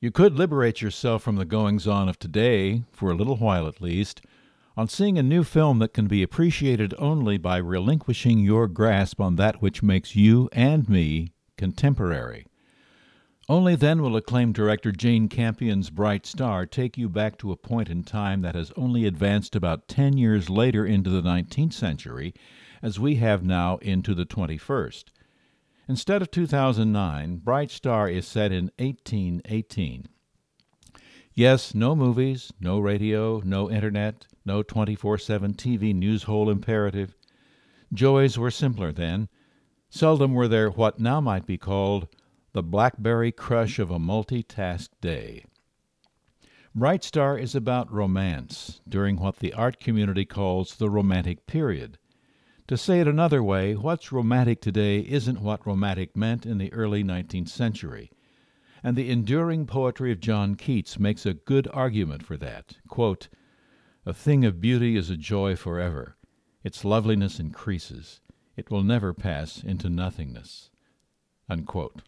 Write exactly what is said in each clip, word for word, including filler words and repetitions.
You could liberate yourself from the goings-on of today, for a little while at least, on seeing a new film that can be appreciated only by relinquishing your grasp on that which makes you and me contemporary. Only then will acclaimed director Jane Campion's Bright Star take you back to a point in time that has only advanced about ten years later into the nineteenth century, as we have now into the twenty-first. Instead of two thousand nine, Bright Star is set in eighteen eighteen. Yes, no movies, no radio, no internet, no twenty-four seven T V news hole imperative. Joys were simpler then. Seldom were there what now might be called the blackberry crush of a multitasked day. Bright Star is about romance during what the art community calls the Romantic period. To say it another way, what's romantic today isn't what romantic meant in the early nineteenth century. And the enduring poetry of John Keats makes a good argument for that. Quote, "A thing of beauty is a joy forever. Its loveliness increases. It will never pass into nothingness." Unquote.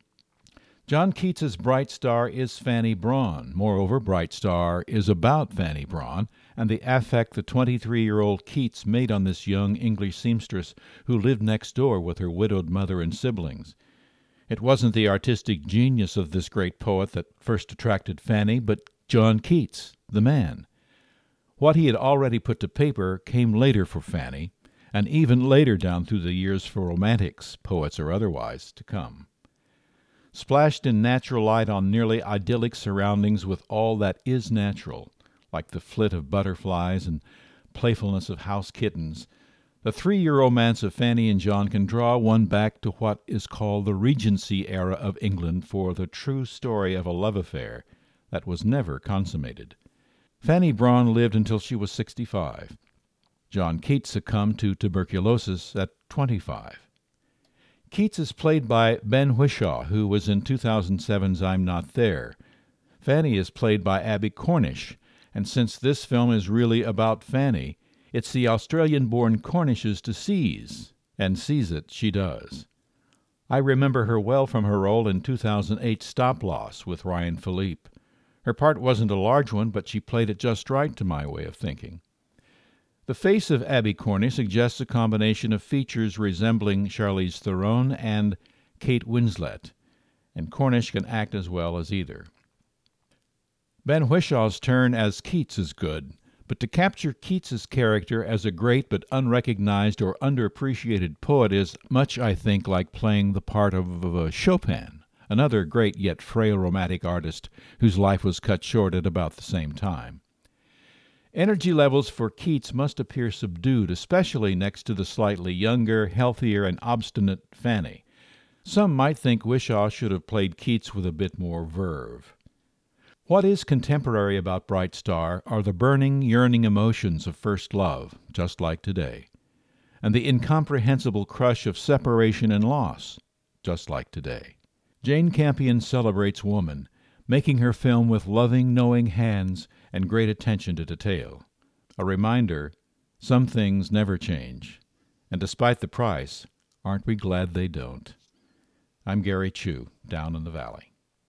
John Keats's Bright Star is Fanny Brawne. Moreover, Bright Star is about Fanny Brawne and the affect the twenty-three-year-old Keats made on this young English seamstress who lived next door with her widowed mother and siblings. It wasn't the artistic genius of this great poet that first attracted Fanny, but John Keats, the man. What he had already put to paper came later for Fanny, and even later down through the years for romantics, poets or otherwise, to come. Splashed in natural light on nearly idyllic surroundings with all that is natural, like the flit of butterflies and playfulness of house kittens, the three-year romance of Fanny and John can draw one back to what is called the Regency era of England for the true story of a love affair that was never consummated. Fanny Brawne lived until she was sixty-five. John Keats succumbed to tuberculosis at twenty-five. Keats is played by Ben Whishaw, who was in two thousand seven's I'm Not There. Fanny is played by Abbie Cornish, and since this film is really about Fanny, it's the Australian-born Cornishes to seize, and seize it she does. I remember her well from her role in two thousand eight's Stop Loss with Ryan Philippe. Her part wasn't a large one, but she played it just right to my way of thinking. The face of Abbie Cornish suggests a combination of features resembling Charlize Theron and Kate Winslet, and Cornish can act as well as either. Ben Whishaw's turn as Keats is good, but to capture Keats's character as a great but unrecognized or underappreciated poet is much, I think, like playing the part of, of a Chopin, another great yet frail romantic artist whose life was cut short at about the same time. Energy levels for Keats must appear subdued, especially next to the slightly younger, healthier, and obstinate Fanny. Some might think Whishaw should have played Keats with a bit more verve. What is contemporary about Bright Star are the burning, yearning emotions of first love, just like today, and the incomprehensible crush of separation and loss, just like today. Jane Campion celebrates woman, making her film with loving, knowing hands and great attention to detail. A reminder, some things never change, and despite the price, aren't we glad they don't? I'm Gary Chu, down in the valley.